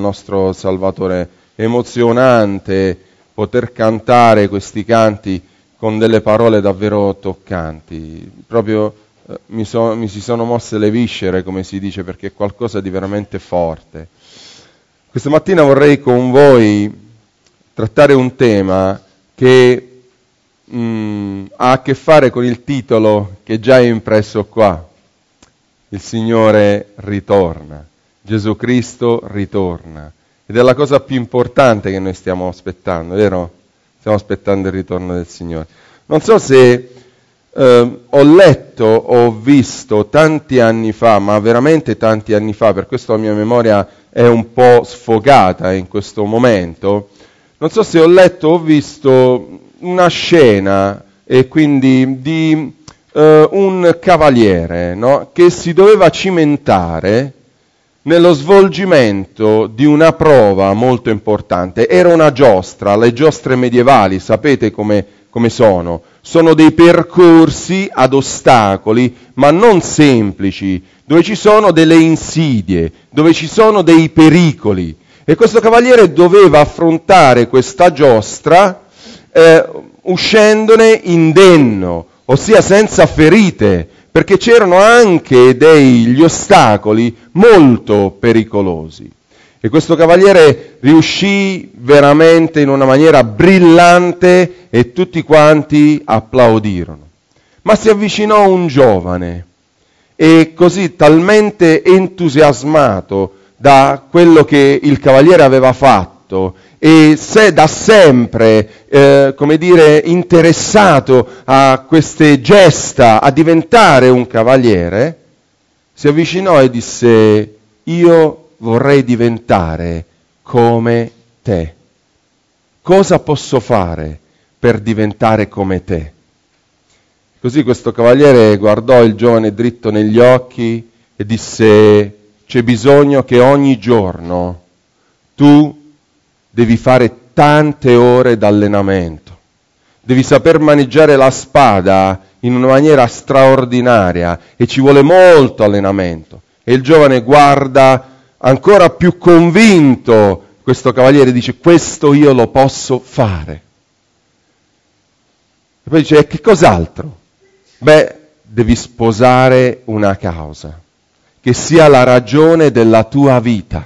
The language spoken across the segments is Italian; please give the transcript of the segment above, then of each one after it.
nostro Salvatore. È emozionante poter cantare questi canti con delle parole davvero toccanti. Proprio mi si sono mosse le viscere, come si dice, perché è qualcosa di veramente forte. Questa mattina vorrei con voi trattare un tema che ha a che fare con il titolo che già è impresso qua. Il Signore ritorna, Gesù Cristo ritorna. Ed è la cosa più importante che noi stiamo aspettando, vero? Stiamo aspettando il ritorno del Signore. Non so se ho letto o ho visto tanti anni fa, ma veramente tanti anni fa, per questo la mia memoria è un po' sfocata in questo momento. Non so se ho letto o visto una scena, e quindi di un cavaliere, no? Che si doveva cimentare nello svolgimento di una prova molto importante. Era una giostra, le giostre medievali, sapete come sono? Sono dei percorsi ad ostacoli, ma non semplici, dove ci sono delle insidie, dove ci sono dei pericoli. E questo cavaliere doveva affrontare questa giostra uscendone indenno, ossia senza ferite, perché c'erano anche degli ostacoli molto pericolosi. E questo cavaliere riuscì veramente in una maniera brillante e tutti quanti applaudirono. Ma si avvicinò un giovane e così talmente entusiasmato da quello che il cavaliere aveva fatto e da sempre, interessato a queste gesta, a diventare un cavaliere, si avvicinò e disse: io vorrei diventare come te. Cosa posso fare per diventare come te? Così questo cavaliere guardò il giovane dritto negli occhi e disse: c'è bisogno che ogni giorno tu devi fare tante ore d'allenamento, devi saper maneggiare la spada in una maniera straordinaria e ci vuole molto allenamento. E il giovane guarda ancora più convinto questo cavaliere e dice: questo io lo posso fare. E poi dice: e che cos'altro? Beh, devi sposare una causa che sia la ragione della tua vita.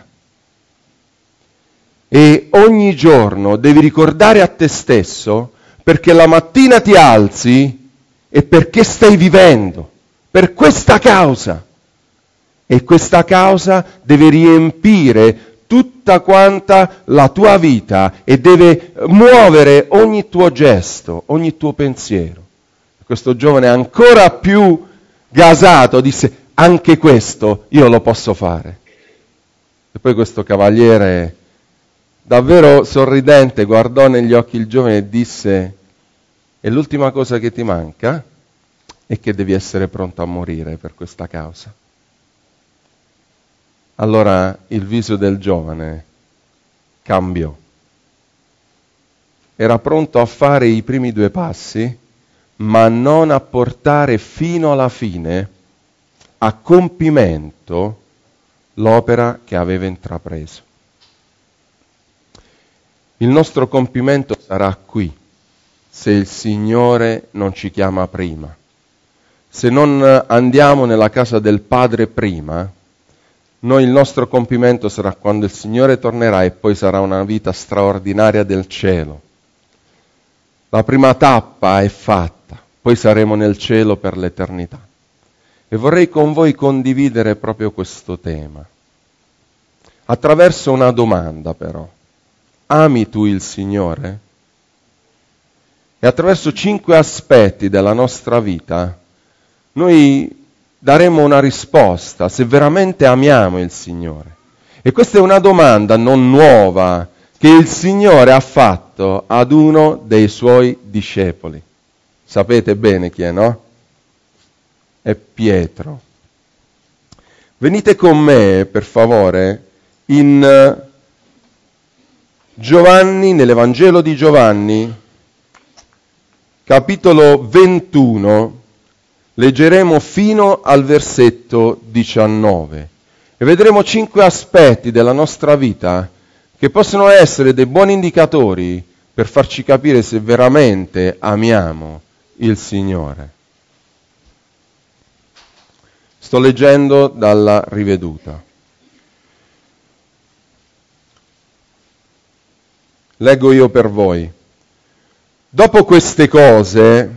E ogni giorno devi ricordare a te stesso perché la mattina ti alzi e perché stai vivendo, per questa causa. E questa causa deve riempire tutta quanta la tua vita e deve muovere ogni tuo gesto, ogni tuo pensiero. Questo giovane ancora più gasato disse: anche questo io lo posso fare. E poi questo cavaliere, davvero sorridente, guardò negli occhi il giovane e disse: e l'ultima cosa che ti manca è che devi essere pronto a morire per questa causa. Allora il viso del giovane cambiò. Era pronto a fare i primi 2 passi, ma non a portare fino alla fine a compimento l'opera che aveva intrapreso. Il nostro compimento sarà qui, se il Signore non ci chiama prima. Se non andiamo nella casa del Padre prima, il nostro compimento sarà quando il Signore tornerà e poi sarà una vita straordinaria del cielo. La prima tappa è fatta, poi saremo nel cielo per l'eternità. E vorrei con voi condividere proprio questo tema, attraverso una domanda però. Ami tu il Signore? E attraverso 5 aspetti della nostra vita noi daremo una risposta se veramente amiamo il Signore. E questa è una domanda non nuova che il Signore ha fatto ad uno dei suoi discepoli. Sapete bene chi è, no? È Pietro. Venite con me, per favore, in Giovanni, nell'Evangelo di Giovanni, capitolo 21, leggeremo fino al versetto 19. E vedremo 5 aspetti della nostra vita che possono essere dei buoni indicatori per farci capire se veramente amiamo il Signore. Sto leggendo dalla Riveduta. Leggo io per voi. Dopo queste cose,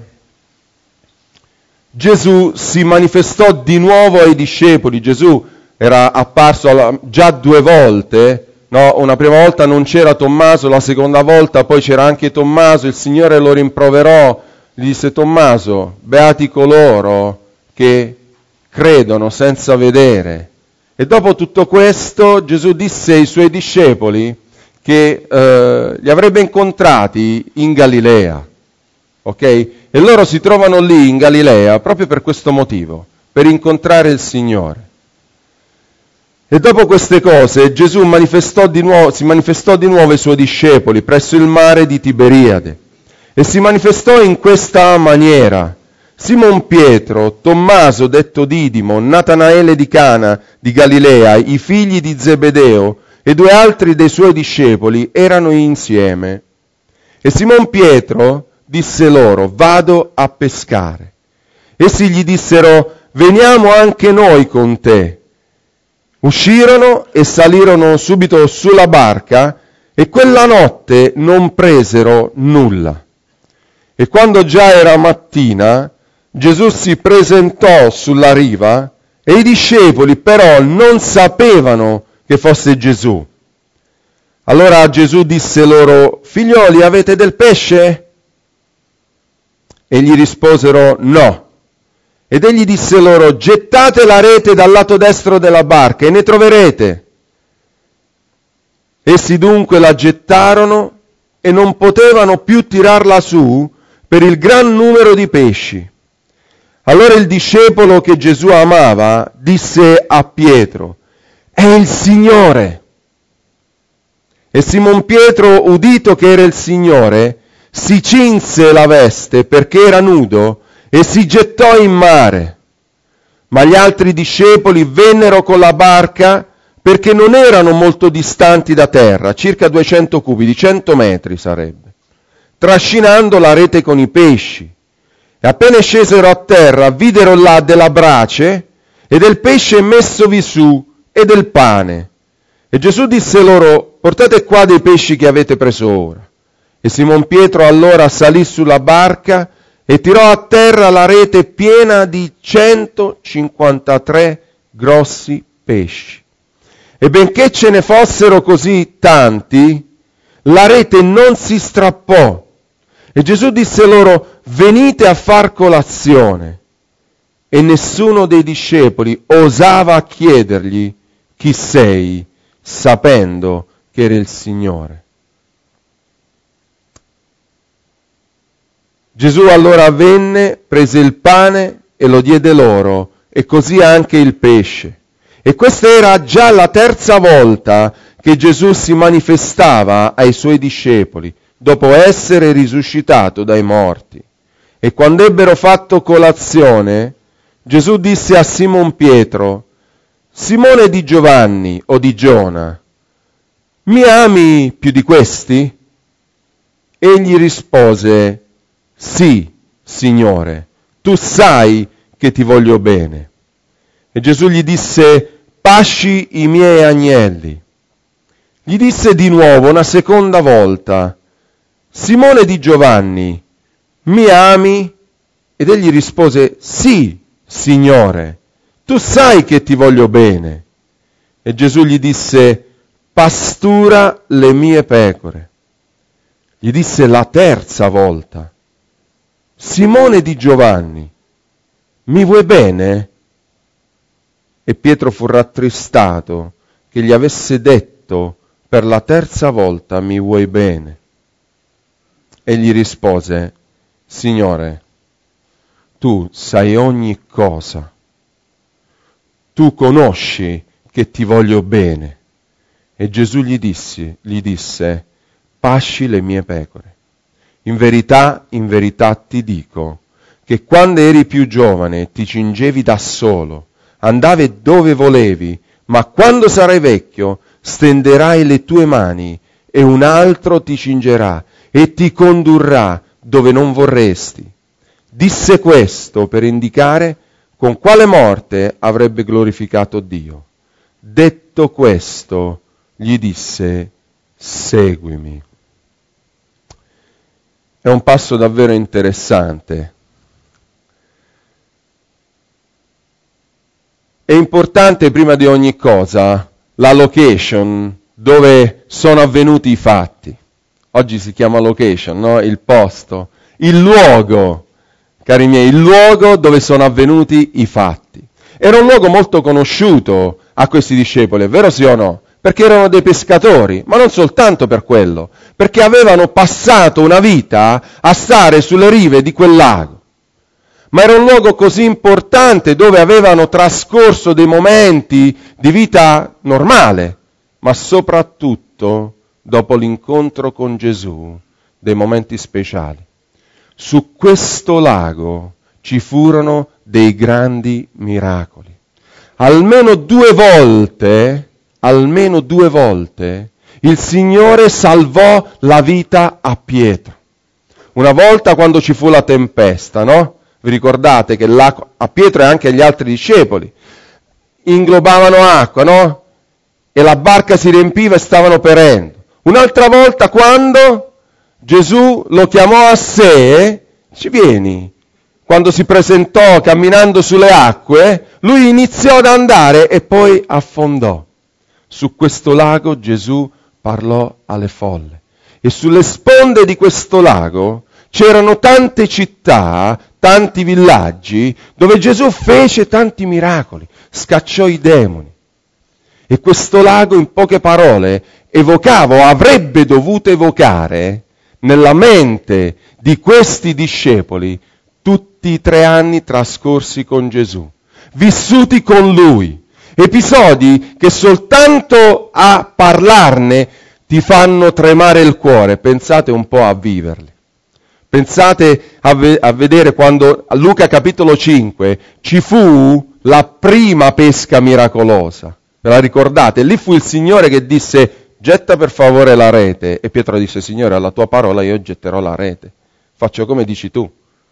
Gesù si manifestò di nuovo ai discepoli. Gesù era apparso già 2 volte, no? Una prima volta non c'era Tommaso, la seconda volta poi c'era anche Tommaso, il Signore lo rimproverò, gli disse: Tommaso, beati coloro che credono senza vedere. E dopo tutto questo Gesù disse ai suoi discepoli che li avrebbe incontrati in Galilea, ok? E loro si trovano lì in Galilea proprio per questo motivo, per incontrare il Signore. E dopo queste cose Gesù si manifestò di nuovo ai suoi discepoli presso il mare di Tiberiade e si manifestò in questa maniera: Simon Pietro, Tommaso detto Didimo, Natanaele di Cana di Galilea, i figli di Zebedeo e 2 altri dei suoi discepoli erano insieme. E Simon Pietro disse loro: vado a pescare. Essi gli dissero: veniamo anche noi con te. Uscirono e salirono subito sulla barca e quella notte non presero nulla. E quando già era mattina, Gesù si presentò sulla riva e i discepoli però non sapevano che fosse Gesù. Allora Gesù disse loro: figlioli, avete del pesce? E gli risposero: no. Ed egli disse loro: gettate la rete dal lato destro della barca e ne troverete. Essi dunque la gettarono e non potevano più tirarla su per il gran numero di pesci. Allora il discepolo che Gesù amava disse a Pietro: è il Signore. E Simon Pietro, udito che era il Signore, si cinse la veste perché era nudo e si gettò in mare. Ma gli altri discepoli vennero con la barca perché non erano molto distanti da terra, circa 200 cubi, 100 metri sarebbe, trascinando la rete con i pesci. E appena scesero a terra, videro là della brace e del pesce messovi su e del pane. E Gesù disse loro: portate qua dei pesci che avete preso ora. E Simon Pietro allora salì sulla barca e tirò a terra la rete piena di 153 grossi pesci. E benché ce ne fossero così tanti, la rete non si strappò. E Gesù disse loro: venite a far colazione. E nessuno dei discepoli osava chiedergli: chi sei? Sapendo che era il Signore. Gesù allora venne, prese il pane e lo diede loro, e così anche il pesce. E questa era già la 3ª volta che Gesù si manifestava ai suoi discepoli, dopo essere risuscitato dai morti. E quando ebbero fatto colazione, Gesù disse a Simon Pietro: Simone di Giovanni o di Giona, mi ami più di questi? Egli rispose: sì, Signore, tu sai che ti voglio bene. E Gesù gli disse: pasci i miei agnelli. Gli disse di nuovo una seconda volta: Simone di Giovanni, mi ami? Ed egli rispose: sì, Signore, tu sai che ti voglio bene. E Gesù gli disse: pastura le mie pecore. Gli disse la 3ª volta: Simone di Giovanni, mi vuoi bene? E Pietro fu rattristato che gli avesse detto per la 3ª volta: mi vuoi bene? E gli rispose: Signore, tu sai ogni cosa, tu conosci che ti voglio bene. E Gesù gli disse: pasci le mie pecore. In verità ti dico che quando eri più giovane ti cingevi da solo, andavi dove volevi, ma quando sarai vecchio stenderai le tue mani e un altro ti cingerà e ti condurrà dove non vorresti. Disse questo per indicare con quale morte avrebbe glorificato Dio. Detto questo, gli disse: seguimi. È un passo davvero interessante. È importante prima di ogni cosa la location dove sono avvenuti i fatti. Oggi si chiama location, no? Il posto, il luogo, cari miei, il luogo dove sono avvenuti i fatti. Era un luogo molto conosciuto a questi discepoli, è vero sì o no? Perché erano dei pescatori, ma non soltanto per quello, perché avevano passato una vita a stare sulle rive di quel lago. Ma era un luogo così importante dove avevano trascorso dei momenti di vita normale, ma soprattutto, dopo l'incontro con Gesù, dei momenti speciali. Su questo lago ci furono dei grandi miracoli. Almeno due volte, il Signore salvò la vita a Pietro. Una volta quando ci fu la tempesta, no? Vi ricordate che a Pietro e anche agli altri discepoli inglobavano acqua, no? E la barca si riempiva e stavano perendo. Un'altra volta quando Gesù lo chiamò a sé, ci vieni. Quando si presentò camminando sulle acque, lui iniziò ad andare e poi affondò. Su questo lago Gesù parlò alle folle. E sulle sponde di questo lago c'erano tante città, tanti villaggi, dove Gesù fece tanti miracoli, scacciò i demoni. E questo lago, in poche parole, evocava o avrebbe dovuto evocare nella mente di questi discepoli tutti i 3 anni trascorsi con Gesù, vissuti con Lui, episodi che soltanto a parlarne ti fanno tremare il cuore. Pensate un po' a viverli. Pensate a vedere quando a Luca capitolo 5 ci fu la prima pesca miracolosa. Ve la ricordate? Lì fu il Signore che disse: getta per favore la rete. E Pietro disse: Signore, alla tua parola io getterò la rete. Faccio come dici tu.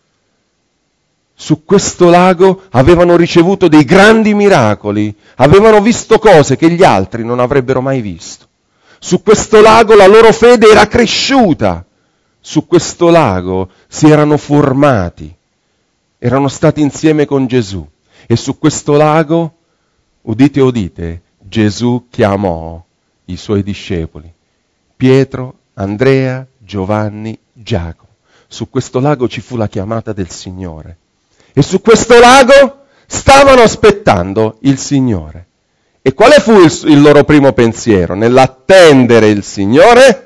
Su questo lago avevano ricevuto dei grandi miracoli, avevano visto cose che gli altri non avrebbero mai visto. Su questo lago la loro fede era cresciuta. Su questo lago si erano formati, erano stati insieme con Gesù. E su questo lago, udite udite, Gesù chiamò i suoi discepoli, Pietro, Andrea, Giovanni, Giacomo. Su questo lago ci fu la chiamata del Signore. E su questo lago stavano aspettando il Signore. E quale fu il loro primo pensiero? Nell'attendere il Signore,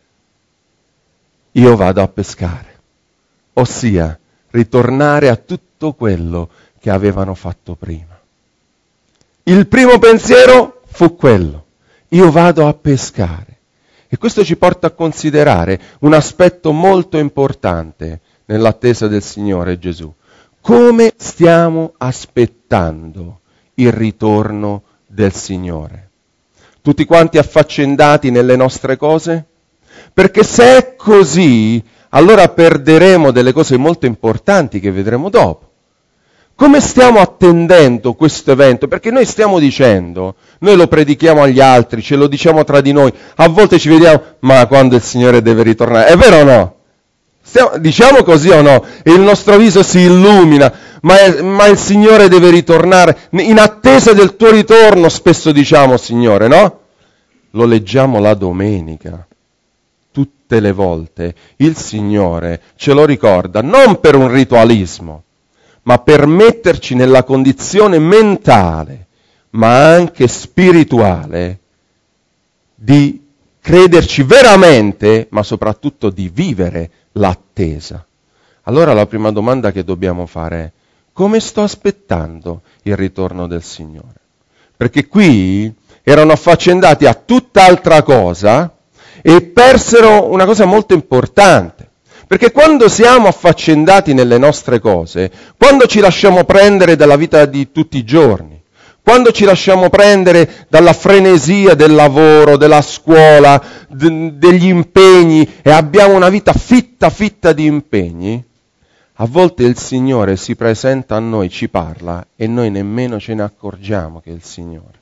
io vado a pescare, ossia ritornare a tutto quello che avevano fatto prima. Il primo pensiero fu quello: io vado a pescare. E questo ci porta a considerare un aspetto molto importante nell'attesa del Signore Gesù. Come stiamo aspettando il ritorno del Signore? Tutti quanti affaccendati nelle nostre cose? Perché se è così, allora perderemo delle cose molto importanti che vedremo dopo. Come stiamo attendendo questo evento? Perché noi stiamo dicendo, noi lo predichiamo agli altri, ce lo diciamo tra di noi, a volte ci vediamo, ma quando il Signore deve ritornare, è vero o no? Diciamo così o no? E il nostro viso si illumina, ma il Signore deve ritornare, in attesa del tuo ritorno spesso diciamo, Signore, no? Lo leggiamo la domenica. Tutte le volte il Signore ce lo ricorda, non per un ritualismo, ma per metterci nella condizione mentale, ma anche spirituale, di crederci veramente, ma soprattutto di vivere l'attesa. Allora la prima domanda che dobbiamo fare è: come sto aspettando il ritorno del Signore? Perché qui erano affaccendati a tutt'altra cosa e persero una cosa molto importante. Perché quando siamo affaccendati nelle nostre cose, quando ci lasciamo prendere dalla vita di tutti i giorni, Quando ci lasciamo prendere dalla frenesia del lavoro, della scuola, degli impegni e abbiamo una vita fitta di impegni, a volte il Signore si presenta a noi, ci parla e noi nemmeno ce ne accorgiamo che è il Signore.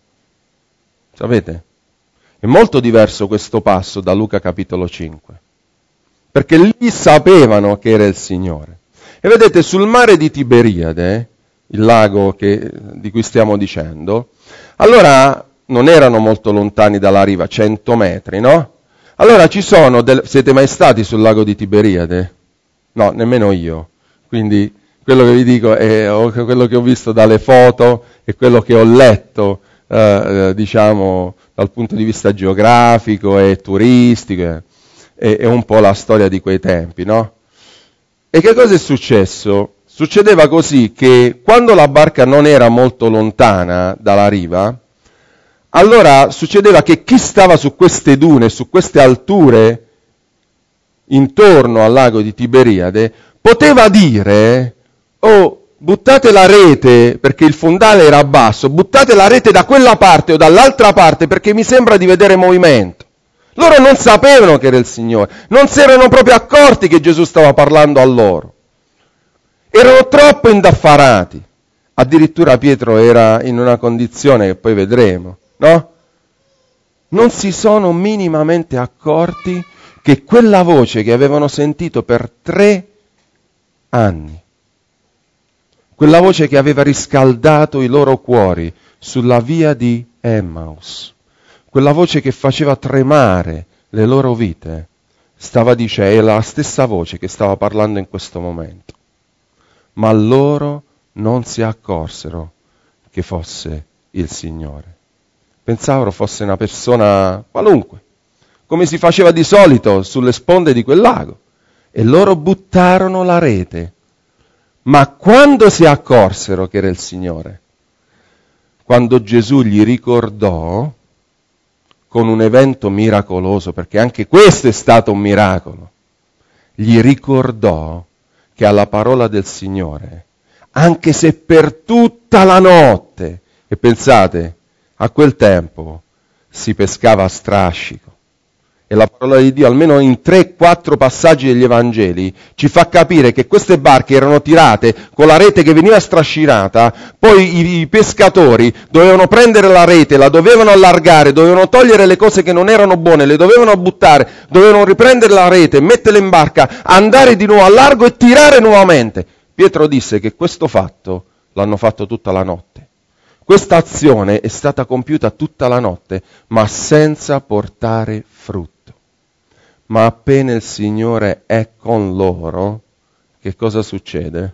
Sapete? È molto diverso questo passo da Luca capitolo 5, perché lì sapevano che era il Signore. E vedete, sul mare di Tiberiade, il lago di cui stiamo dicendo, allora non erano molto lontani dalla riva, 100 metri, no? Allora ci sono, siete mai stati sul lago di Tiberiade? No, nemmeno io. Quindi quello che vi dico è quello che ho visto dalle foto e quello che ho letto, diciamo, dal punto di vista geografico e turistico, è un po' la storia di quei tempi, no? E che cosa è successo? Succedeva così che quando la barca non era molto lontana dalla riva, allora succedeva che chi stava su queste dune, su queste alture, intorno al lago di Tiberiade, poteva dire: oh, buttate la rete, perché il fondale era basso, buttate la rete da quella parte o dall'altra parte, perché mi sembra di vedere movimento. Loro non sapevano che era il Signore, non si erano proprio accorti che Gesù stava parlando a loro. Erano troppo indaffarati. Addirittura Pietro era in una condizione che poi vedremo, no? Non si sono minimamente accorti che quella voce che avevano sentito per 3 anni, quella voce che aveva riscaldato i loro cuori sulla via di Emmaus, quella voce che faceva tremare le loro vite, stava dicendo, è la stessa voce che stava parlando in questo momento. Ma loro non si accorsero che fosse il Signore. Pensavano fosse una persona qualunque, come si faceva di solito sulle sponde di quel lago, e loro buttarono la rete. Ma quando si accorsero che era il Signore? Quando Gesù gli ricordò, con un evento miracoloso, perché anche questo è stato un miracolo, gli ricordò che alla parola del Signore, anche se per tutta la notte, e pensate, a quel tempo si pescava a strascico, e la parola di Dio, almeno in 3-4 passaggi degli Evangeli, ci fa capire che queste barche erano tirate con la rete che veniva strascinata, poi i pescatori dovevano prendere la rete, la dovevano allargare, dovevano togliere le cose che non erano buone, le dovevano buttare, dovevano riprendere la rete, metterla in barca, andare di nuovo a largo e tirare nuovamente. Pietro disse che questo fatto l'hanno fatto tutta la notte. Questa azione è stata compiuta tutta la notte, ma senza portare frutto. Ma appena il Signore è con loro, che cosa succede?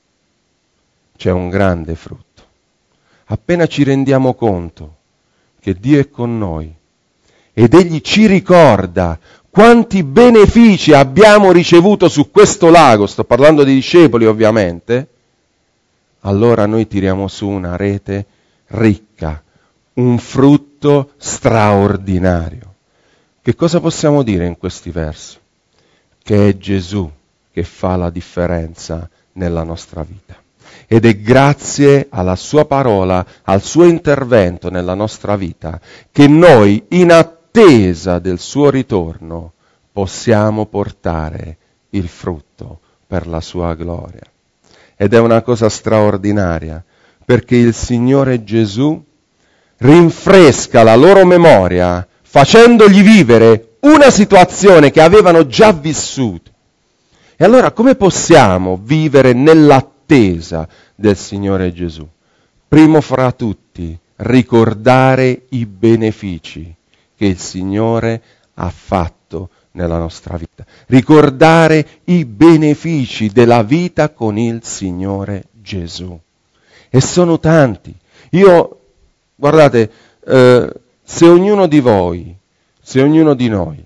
C'è un grande frutto. Appena ci rendiamo conto che Dio è con noi ed Egli ci ricorda quanti benefici abbiamo ricevuto su questo lago, sto parlando dei discepoli ovviamente, allora noi tiriamo su una rete ricca, un frutto straordinario. Che cosa possiamo dire in questi versi? Che è Gesù che fa la differenza nella nostra vita. Ed è grazie alla sua parola, al suo intervento nella nostra vita, che noi, in attesa del suo ritorno, possiamo portare il frutto per la sua gloria. Ed è una cosa straordinaria, perché il Signore Gesù rinfresca la loro memoria facendogli vivere una situazione che avevano già vissuto. E allora come possiamo vivere nell'attesa del Signore Gesù? Primo fra tutti, ricordare i benefici che il Signore ha fatto nella nostra vita. Ricordare i benefici della vita con il Signore Gesù. E sono tanti. Guardate, se ognuno di voi, se ognuno di noi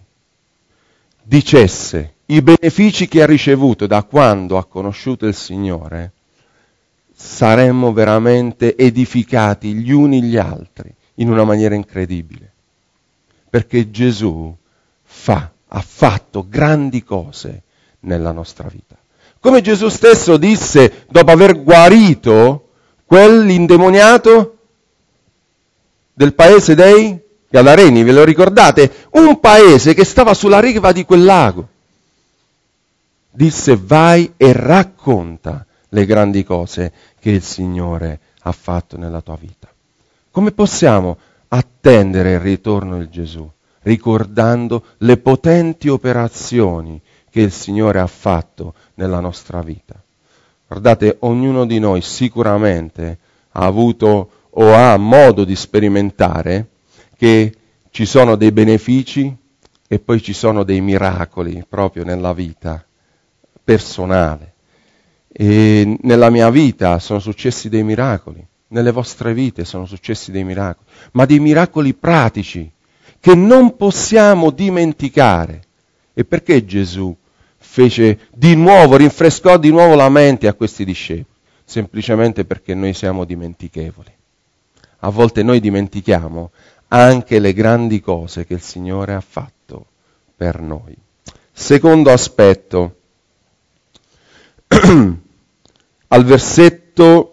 dicesse i benefici che ha ricevuto da quando ha conosciuto il Signore, saremmo veramente edificati gli uni gli altri in una maniera incredibile. Perché Gesù ha fatto grandi cose nella nostra vita. Come Gesù stesso disse dopo aver guarito quell'indemoniato, del paese dei Gadareni, ve lo ricordate? Un paese che stava sulla riva di quel lago. Disse: vai e racconta le grandi cose che il Signore ha fatto nella tua vita. Come possiamo attendere il ritorno di Gesù? Ricordando le potenti operazioni che il Signore ha fatto nella nostra vita. Guardate, ognuno di noi sicuramente ha avuto o ha modo di sperimentare che ci sono dei benefici e poi ci sono dei miracoli proprio nella vita personale. E nella mia vita sono successi dei miracoli, nelle vostre vite sono successi dei miracoli, ma dei miracoli pratici che non possiamo dimenticare. E perché Gesù rinfrescò di nuovo la mente a questi discepoli? Semplicemente perché noi siamo dimentichevoli. A volte noi dimentichiamo anche le grandi cose che il Signore ha fatto per noi. Secondo aspetto, al versetto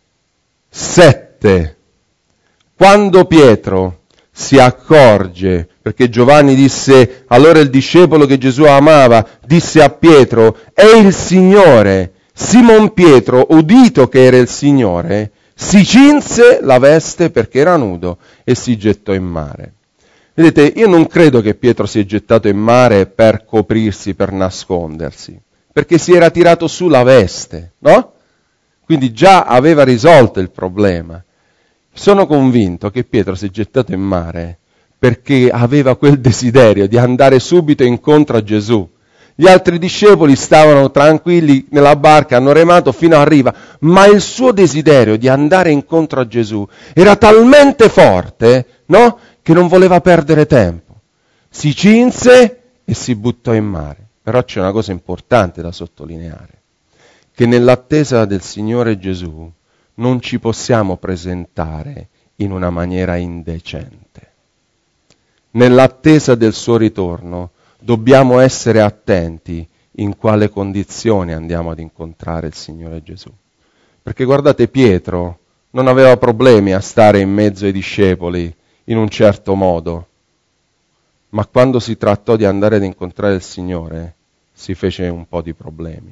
7, quando Pietro si accorge, perché Giovanni disse, allora il discepolo che Gesù amava, disse a Pietro, è il Signore. Simon Pietro, udito che era il Signore, si cinse la veste perché era nudo e si gettò in mare. Vedete, io non credo che Pietro si è gettato in mare per coprirsi, per nascondersi, perché si era tirato su la veste, no? Quindi già aveva risolto il problema. Sono convinto che Pietro si è gettato in mare perché aveva quel desiderio di andare subito incontro a Gesù. Gli altri discepoli stavano tranquilli nella barca, hanno remato fino a riva, ma il suo desiderio di andare incontro a Gesù era talmente forte, no? Che non voleva perdere tempo. Si cinse e si buttò in mare. Però c'è una cosa importante da sottolineare, che nell'attesa del Signore Gesù non ci possiamo presentare in una maniera indecente. Nell'attesa del suo ritorno dobbiamo essere attenti in quale condizione andiamo ad incontrare il Signore Gesù. Perché guardate, Pietro non aveva problemi a stare in mezzo ai discepoli in un certo modo, ma quando si trattò di andare ad incontrare il Signore si fece un po' di problemi.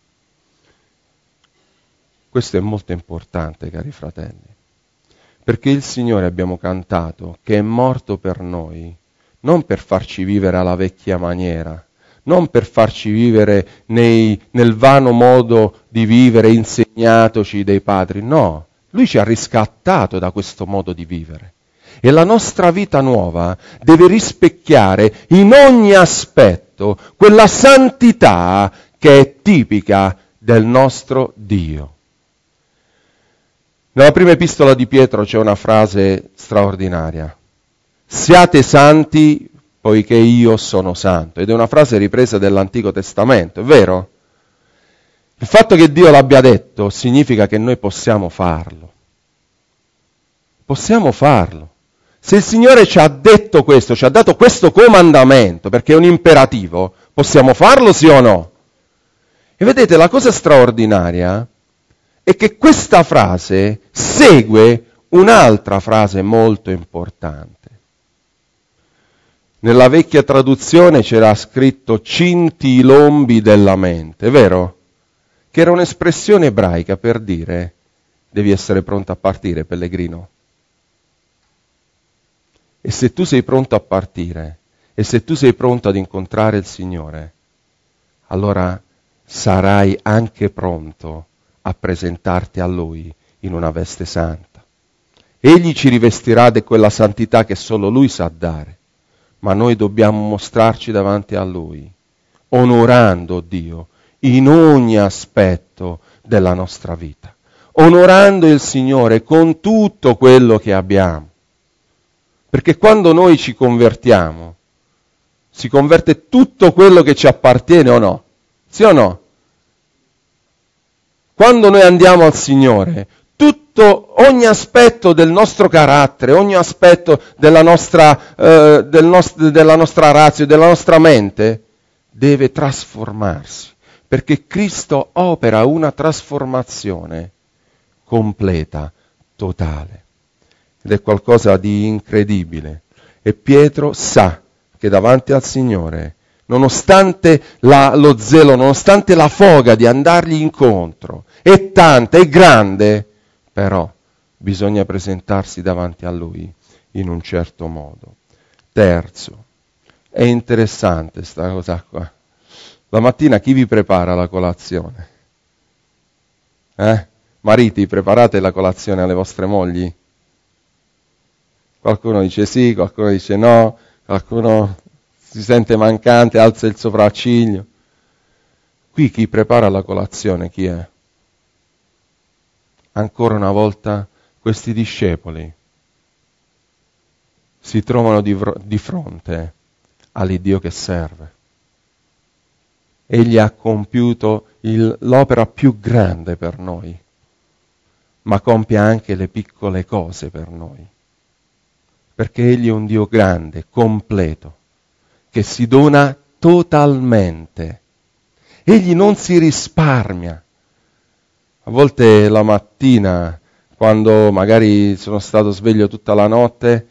Questo è molto importante, cari fratelli, perché il Signore, abbiamo cantato, che è morto per noi, non per farci vivere alla vecchia maniera, non per farci vivere nel vano modo di vivere insegnatoci dai padri, no, Lui ci ha riscattato da questo modo di vivere. E la nostra vita nuova deve rispecchiare in ogni aspetto quella santità che è tipica del nostro Dio. Nella prima epistola di Pietro c'è una frase straordinaria. Siate santi poiché io sono santo. Ed è una frase ripresa dall'Antico Testamento, è vero? Il fatto che Dio l'abbia detto significa che noi possiamo farlo. Possiamo farlo. Se il Signore ci ha detto questo, ci ha dato questo comandamento, perché è un imperativo, possiamo farlo sì o no? E vedete, la cosa straordinaria è che questa frase segue un'altra frase molto importante. Nella vecchia traduzione c'era scritto cinti i lombi della mente, è vero? Che era un'espressione ebraica per dire devi essere pronto a partire, pellegrino. E se tu sei pronto a partire, e se tu sei pronto ad incontrare il Signore, allora sarai anche pronto a presentarti a Lui in una veste santa. Egli ci rivestirà di quella santità che solo Lui sa dare, ma noi dobbiamo mostrarci davanti a Lui, onorando Dio in ogni aspetto della nostra vita, onorando il Signore con tutto quello che abbiamo. Perché quando noi ci convertiamo, si converte tutto quello che ci appartiene o no? Sì o no? Quando noi andiamo al Signore, ogni aspetto del nostro carattere, ogni aspetto della nostra razio, della nostra mente, deve trasformarsi, perché Cristo opera una trasformazione completa, totale. ed è qualcosa di incredibile. E Pietro sa che davanti al Signore, nonostante lo zelo, nonostante la foga di andargli incontro, è tanta, è grande, però bisogna presentarsi davanti a Lui in un certo modo. Terzo, è interessante questa cosa qua. La mattina chi vi prepara la colazione? Mariti, preparate la colazione alle vostre mogli? Qualcuno dice sì, qualcuno dice no, qualcuno si sente mancante, alza il sopracciglio. Qui chi prepara la colazione chi è? Ancora una volta questi discepoli si trovano di fronte all'Iddio che serve. Egli ha compiuto l'opera più grande per noi, ma compie anche le piccole cose per noi. Perché Egli è un Dio grande, completo, che si dona totalmente. Egli non si risparmia. A volte la mattina, quando magari sono stato sveglio tutta la notte,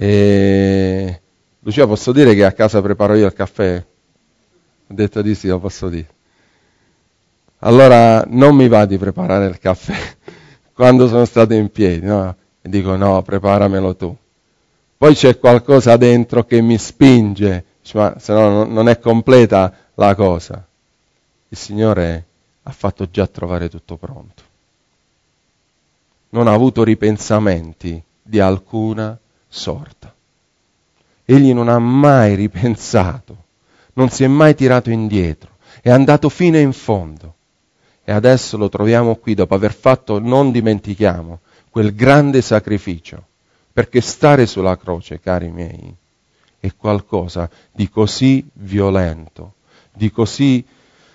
Lucia, posso dire che a casa preparo io il caffè? Ho detto di sì, lo posso dire. Allora non mi va di preparare il caffè quando sono stato in piedi, no? E dico no, preparamelo tu. Poi c'è qualcosa dentro che mi spinge, ma se no non è completa la cosa. Il Signore ha fatto già trovare tutto pronto. Non ha avuto ripensamenti di alcuna sorta. Egli non ha mai ripensato, non si è mai tirato indietro, è andato fino in fondo. E adesso lo troviamo qui dopo aver fatto, non dimentichiamo, quel grande sacrificio. Perché stare sulla croce, cari miei, è qualcosa di così violento, di così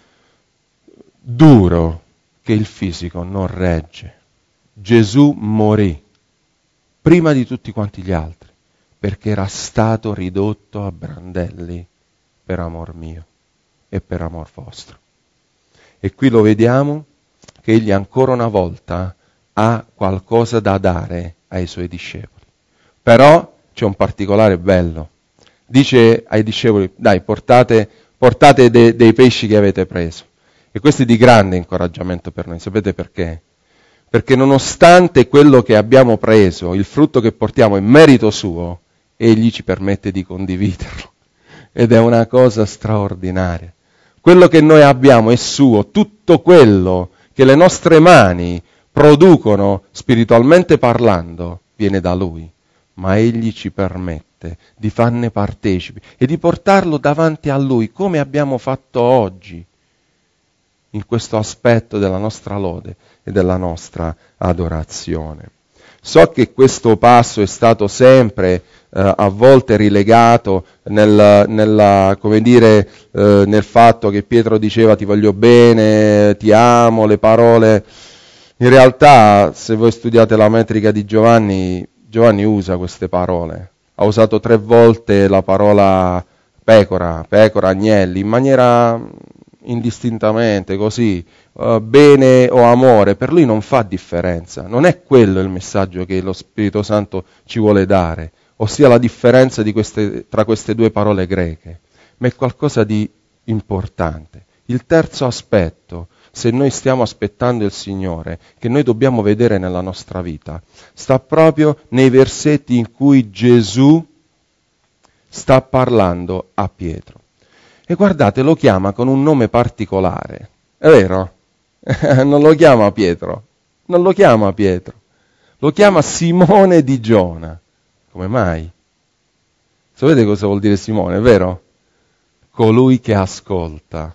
duro, che il fisico non regge. Gesù morì prima di tutti quanti gli altri, perché era stato ridotto a brandelli per amor mio e per amor vostro. E qui lo vediamo che egli ancora una volta ha qualcosa da dare ai suoi discepoli. Però c'è un particolare bello. Dice ai discepoli, dai, portate dei pesci che avete preso. E questo è di grande incoraggiamento per noi. Sapete perché? Perché nonostante quello che abbiamo preso, il frutto che portiamo è merito suo, egli ci permette di condividerlo. Ed è una cosa straordinaria. Quello che noi abbiamo è suo, tutto quello che le nostre mani producono spiritualmente parlando viene da lui. Ma egli ci permette di farne partecipi e di portarlo davanti a lui, come abbiamo fatto oggi, in questo aspetto della nostra lode e della nostra adorazione. So che questo passo è stato sempre a volte rilegato nel fatto che Pietro diceva ti voglio bene, ti amo, le parole. In realtà, se voi studiate la metrica di Giovanni usa queste parole. Ha usato 3 volte la parola pecora, agnelli, in maniera indistintamente, così, bene o amore, per lui non fa differenza. Non è quello il messaggio che lo Spirito Santo ci vuole dare, ossia la differenza tra queste 2 parole greche, ma è qualcosa di importante. Il terzo aspetto, se noi stiamo aspettando il Signore, che noi dobbiamo vedere nella nostra vita, sta proprio nei versetti in cui Gesù sta parlando a Pietro. E guardate, lo chiama con un nome particolare, è vero? Non lo chiama Pietro, lo chiama Simone di Giona. Come mai? Sapete cosa vuol dire Simone, è vero? Colui che ascolta.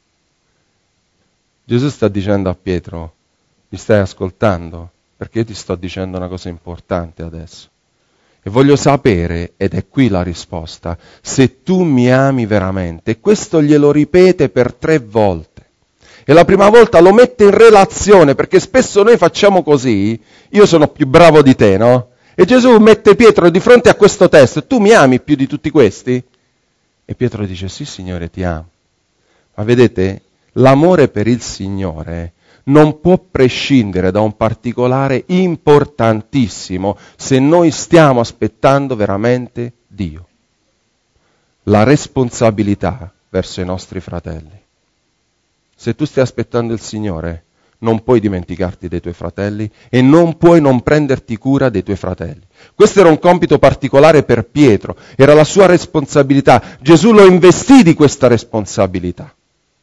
Gesù sta dicendo a Pietro, mi stai ascoltando? Perché io ti sto dicendo una cosa importante adesso. E voglio sapere, ed è qui la risposta, se tu mi ami veramente. E questo glielo ripete per 3 volte. E la prima volta lo mette in relazione, perché spesso noi facciamo così, io sono più bravo di te, no? E Gesù mette Pietro di fronte a questo testo, tu mi ami più di tutti questi? E Pietro dice, sì Signore, ti amo. Ma vedete, l'amore per il Signore non può prescindere da un particolare importantissimo se noi stiamo aspettando veramente Dio. La responsabilità verso i nostri fratelli. Se tu stai aspettando il Signore, non puoi dimenticarti dei tuoi fratelli e non puoi non prenderti cura dei tuoi fratelli. Questo era un compito particolare per Pietro, era la sua responsabilità. Gesù lo investì di questa responsabilità.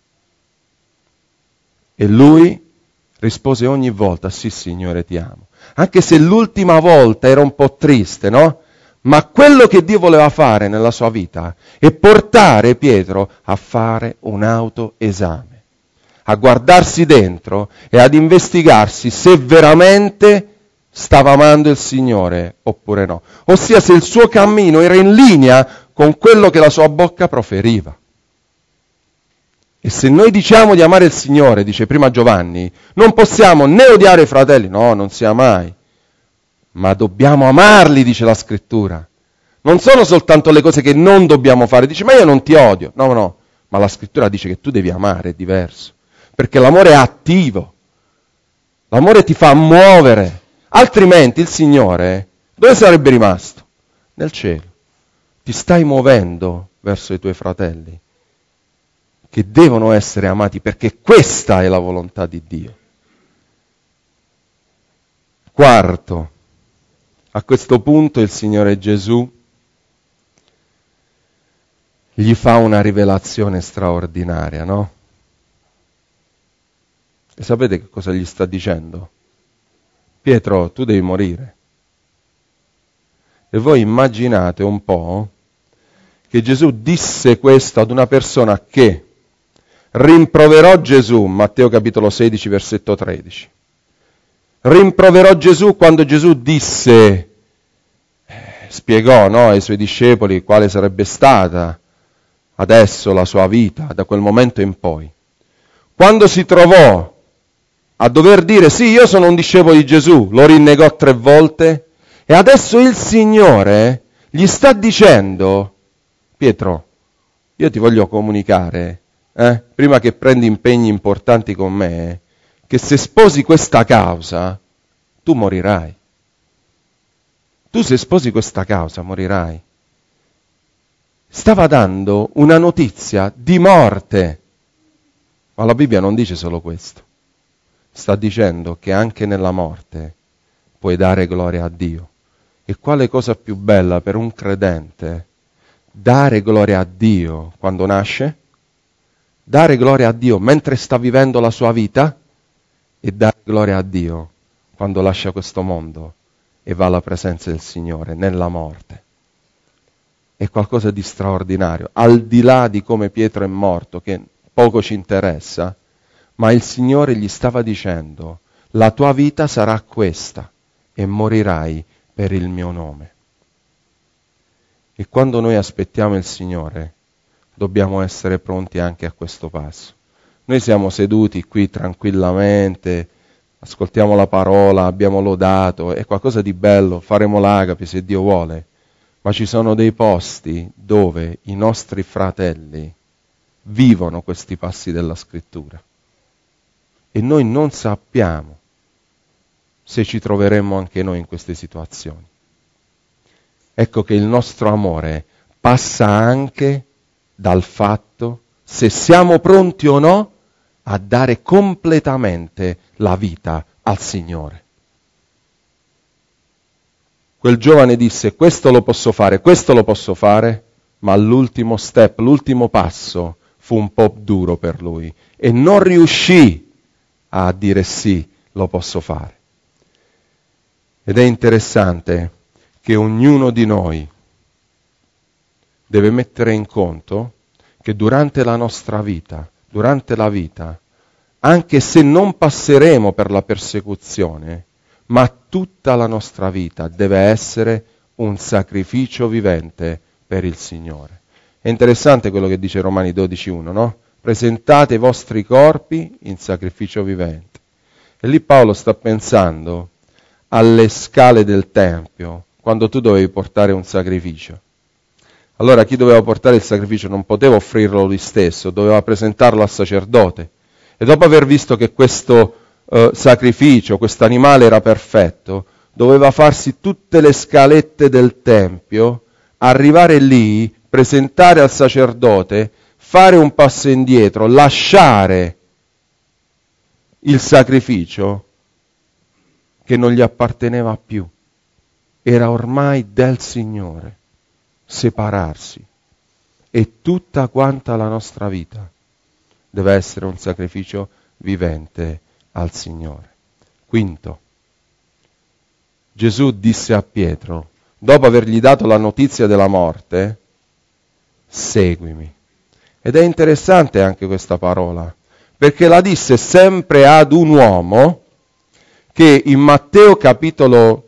E lui rispose ogni volta, sì Signore ti amo. Anche se l'ultima volta era un po' triste, no? Ma quello che Dio voleva fare nella sua vita è portare Pietro a fare un autoesame, a guardarsi dentro e ad investigarsi se veramente stava amando il Signore oppure no. Ossia se il suo cammino era in linea con quello che la sua bocca proferiva. E se noi diciamo di amare il Signore, dice prima Giovanni, non possiamo né odiare i fratelli, no, non sia mai, ma dobbiamo amarli, dice la Scrittura. Non sono soltanto le cose che non dobbiamo fare, dice ma io non ti odio, no, ma la Scrittura dice che tu devi amare, è diverso, perché l'amore è attivo, l'amore ti fa muovere, altrimenti il Signore dove sarebbe rimasto? Nel cielo. Ti stai muovendo verso i tuoi fratelli, che devono essere amati perché questa è la volontà di Dio. Quarto, a questo punto il Signore Gesù gli fa una rivelazione straordinaria, no? E sapete che cosa gli sta dicendo? Pietro, tu devi morire. E voi immaginate un po' che Gesù disse questo ad una persona che rimproverò Gesù, Matteo capitolo 16, versetto 13. Rimproverò Gesù quando Gesù disse, spiegò, no, ai suoi discepoli quale sarebbe stata adesso la sua vita, da quel momento in poi. Quando si trovò a dover dire, sì, io sono un discepolo di Gesù, lo rinnegò 3 volte, e adesso il Signore gli sta dicendo, Pietro, io ti voglio comunicare, prima che prendi impegni importanti con me, che se sposi questa causa, tu morirai. Tu se sposi questa causa, morirai. Stava dando una notizia di morte, ma la Bibbia non dice solo questo. Sta dicendo che anche nella morte puoi dare gloria a Dio. E quale cosa più bella per un credente? Dare gloria a Dio quando nasce, dare gloria a Dio mentre sta vivendo la sua vita e dare gloria a Dio quando lascia questo mondo e va alla presenza del Signore nella morte. È qualcosa di straordinario, al di là di come Pietro è morto, che poco ci interessa, ma il Signore gli stava dicendo, la tua vita sarà questa e morirai per il mio nome. E quando noi aspettiamo il Signore, dobbiamo essere pronti anche a questo passo. Noi siamo seduti qui tranquillamente, ascoltiamo la parola, abbiamo lodato, è qualcosa di bello, faremo l'agape se Dio vuole, ma ci sono dei posti dove i nostri fratelli vivono questi passi della Scrittura e noi non sappiamo se ci troveremmo anche noi in queste situazioni. Ecco che il nostro amore passa anche dal fatto se siamo pronti o no a dare completamente la vita al Signore. Quel giovane disse, questo lo posso fare, ma l'ultimo step, l'ultimo passo fu un po' duro per lui e non riuscì a dire sì, lo posso fare. Ed è interessante che ognuno di noi deve mettere in conto che durante la nostra vita, durante la vita, anche se non passeremo per la persecuzione, ma tutta la nostra vita deve essere un sacrificio vivente per il Signore. È interessante quello che dice Romani 12,1, no? Presentate i vostri corpi in sacrificio vivente. E lì Paolo sta pensando alle scale del Tempio, quando tu dovevi portare un sacrificio. Allora chi doveva portare il sacrificio non poteva offrirlo lui stesso, doveva presentarlo al sacerdote. E dopo aver visto che questo sacrificio, questo animale era perfetto, doveva farsi tutte le scalette del tempio, arrivare lì, presentare al sacerdote, fare un passo indietro, lasciare il sacrificio che non gli apparteneva più. Era ormai del Signore, separarsi. E tutta quanta la nostra vita deve essere un sacrificio vivente al Signore. Quinto, Gesù disse a Pietro, dopo avergli dato la notizia della morte, seguimi. Ed è interessante anche questa parola, perché la disse sempre ad un uomo che in Matteo capitolo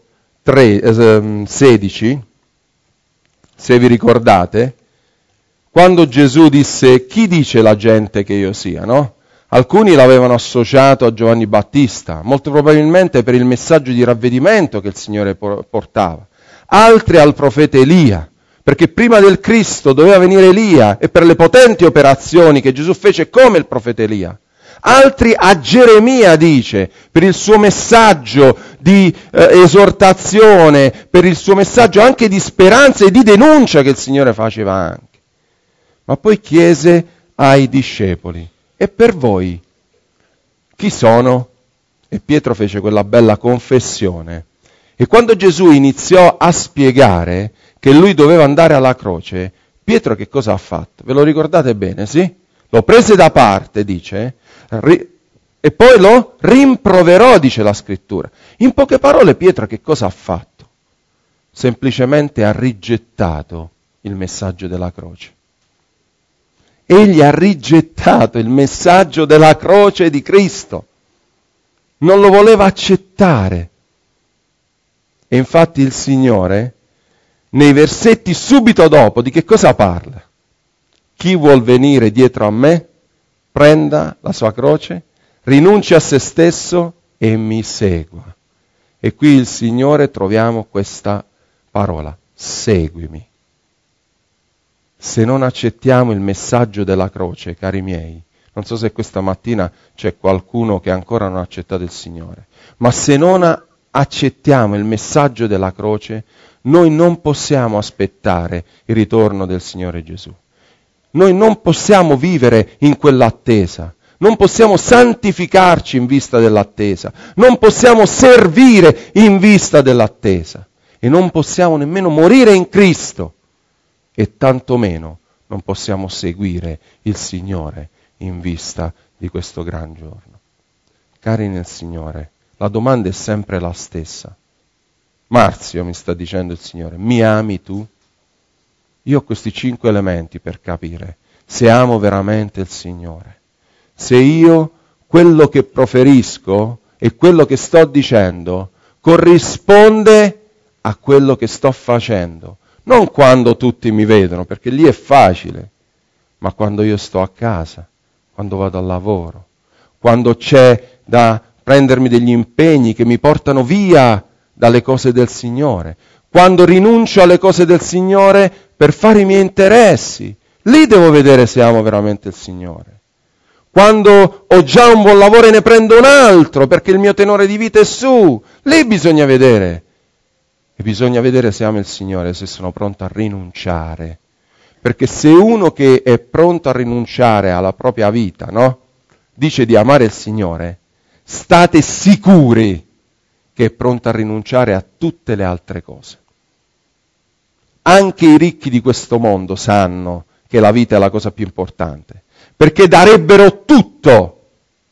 16, se vi ricordate, quando Gesù disse chi dice la gente che io sia, no? Alcuni l'avevano associato a Giovanni Battista, molto probabilmente per il messaggio di ravvedimento che il Signore portava, altri al profeta Elia, perché prima del Cristo doveva venire Elia e per le potenti operazioni che Gesù fece come il profeta Elia. Altri a Geremia dice, per il suo messaggio di esortazione, per il suo messaggio anche di speranza e di denuncia che il Signore faceva anche. Ma poi chiese ai discepoli, e per voi chi sono? E Pietro fece quella bella confessione. E quando Gesù iniziò a spiegare che lui doveva andare alla croce, Pietro che cosa ha fatto? Ve lo ricordate bene, sì? Lo prese da parte, dice, e poi lo rimproverò, dice la scrittura. In poche parole Pietro che cosa ha fatto? Semplicemente ha rigettato il messaggio della croce. Egli ha rigettato il messaggio della croce di Cristo. Non lo voleva accettare. E infatti il Signore, nei versetti subito dopo, di che cosa parla? Chi vuol venire dietro a me, prenda la sua croce, rinunci a se stesso e mi segua. E qui il Signore troviamo questa parola, seguimi. Se non accettiamo il messaggio della croce, cari miei, non so se questa mattina c'è qualcuno che ancora non ha accettato il Signore, ma se non accettiamo il messaggio della croce, noi non possiamo aspettare il ritorno del Signore Gesù. Noi non possiamo vivere in quell'attesa, non possiamo santificarci in vista dell'attesa, non possiamo servire in vista dell'attesa e non possiamo nemmeno morire in Cristo. E tantomeno non possiamo seguire il Signore in vista di questo gran giorno. Cari nel Signore, la domanda è sempre la stessa. Marzio, mi sta dicendo il Signore, mi ami tu? Io ho questi 5 elementi per capire se amo veramente il Signore. Se io quello che proferisco e quello che sto dicendo corrisponde a quello che sto facendo. Non quando tutti mi vedono, perché lì è facile, ma quando io sto a casa, quando vado al lavoro, quando c'è da prendermi degli impegni che mi portano via dalle cose del Signore, quando rinuncio alle cose del Signore per fare i miei interessi, lì devo vedere se amo veramente il Signore. Quando ho già un buon lavoro e ne prendo un altro perché il mio tenore di vita è su, lì bisogna vedere. E bisogna vedere se amo il Signore, se sono pronto a rinunciare. Perché se uno che è pronto a rinunciare alla propria vita, no? Dice di amare il Signore, state sicuri che è pronto a rinunciare a tutte le altre cose. Anche i ricchi di questo mondo sanno che la vita è la cosa più importante, perché darebbero tutto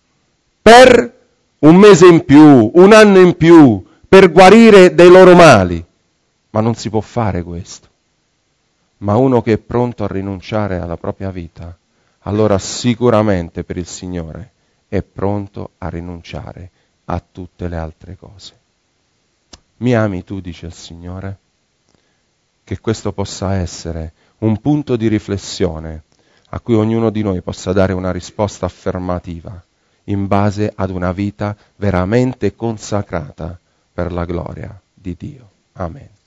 per un mese in più, un anno in più, per guarire dei loro mali, ma non si può fare questo. Ma uno che è pronto a rinunciare alla propria vita, allora sicuramente per il Signore è pronto a rinunciare a tutte le altre cose. Mi ami tu, dice il Signore? Che questo possa essere un punto di riflessione a cui ognuno di noi possa dare una risposta affermativa in base ad una vita veramente consacrata per la gloria di Dio. Amen.